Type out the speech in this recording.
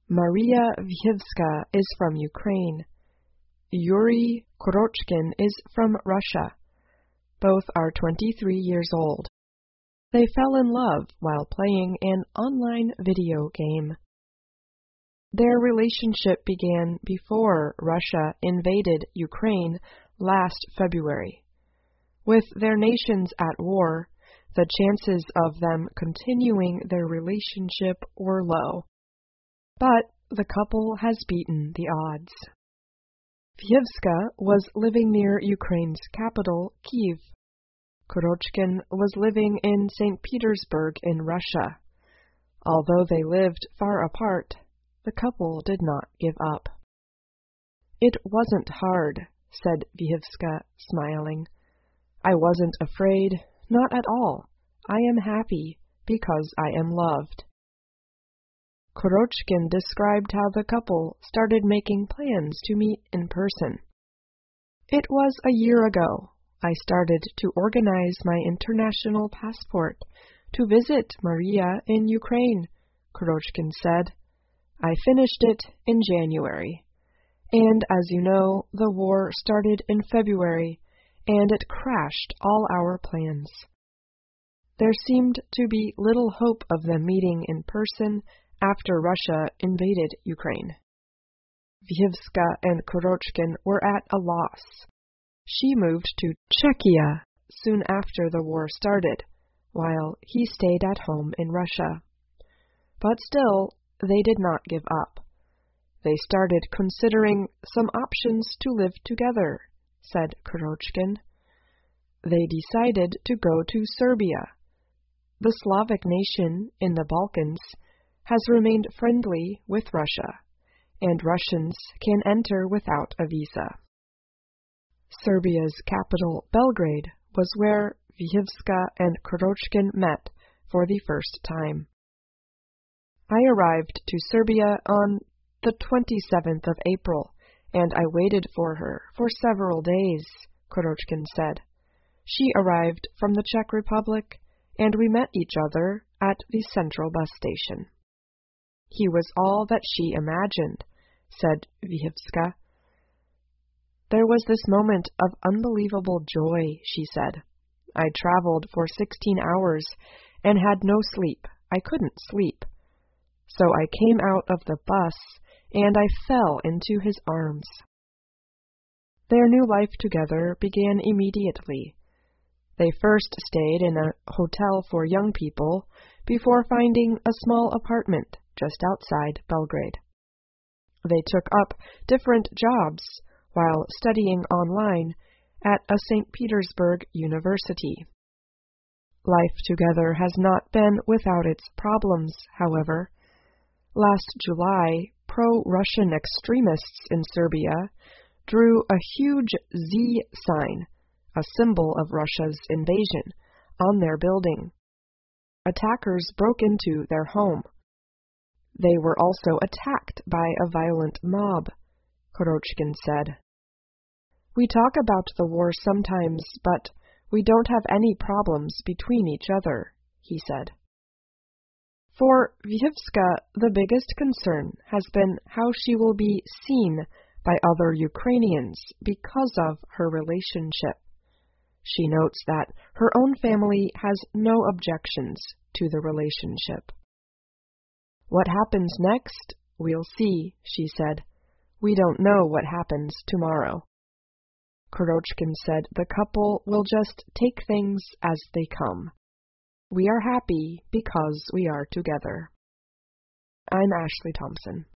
Maria Vyhivska is from Ukraine. Yuri Kurochkin is from Russia. Both are 23 years old. They fell in love while playing an online video game. Their relationship began before Russia invaded Ukraine last February. With their nations at war, the chances of them continuing their relationship were low. But the couple has beaten the odds. Vyhivska was living near Ukraine's capital, Kyiv. Kurochkin was living in St. Petersburg in Russia. Although they lived far apart, the couple did not give up. "It wasn't hard," said Vyhivska, smiling. "I wasn't afraid, not at all. I am happy because I am loved." Kurochkin described how the couple started making plans to meet in person. "It was a year ago. I started to organize my international passport to visit Maria in Ukraine," Kurochkin said. "I finished it in January. And as you know, the war started in February, and it crashed all our plans." There seemed to be little hope of them meeting in person after Russia invaded Ukraine. Vyhivska and Kurochkin were at a loss. She moved to Czechia soon after the war started, while he stayed at home in Russia. But still, they did not give up. "They started considering some options to live together," said Kurochkin. They decided to go to Serbia. The Slavic nation in the Balkans has remained friendly with Russia, and Russians can enter without a visa. Serbia's capital, Belgrade, was where Vyhivska and Kurochkin met for the first time. "I arrived to Serbia on the 27th of April, and I waited for her for several days," Kurochkin said. "She arrived from the Czech Republic, and we met each other at the central bus station." "He was all that she imagined," said Vyhivska. "There was this moment of unbelievable joy," she said. "I traveled for 16 hours and had no sleep. I couldn't sleep. So I came out of the bus and I fell into his arms." Their new life together began immediately. They first stayed in a hotel for young people before finding a small apartment just outside Belgrade. They took up different jobs while studying online at a St. Petersburg university. Life together has not been without its problems, however. Last July, pro-Russian extremists in Serbia drew a huge Z sign, a symbol of Russia's invasion, on their building. Attackers broke into their home. They were also attacked by a violent mob, Kurochkin said. "We talk about the war sometimes, but we don't have any problems between each other," he said. For Vyhivska, the biggest concern has been how she will be seen by other Ukrainians because of her relationship. She notes that her own family has no objections to the relationship. "What happens next? We'll see," she said. "We don't know what happens tomorrow." Kurochkin said the couple will just take things as they come. "We are happy because we are together." I'm Ashley Thompson.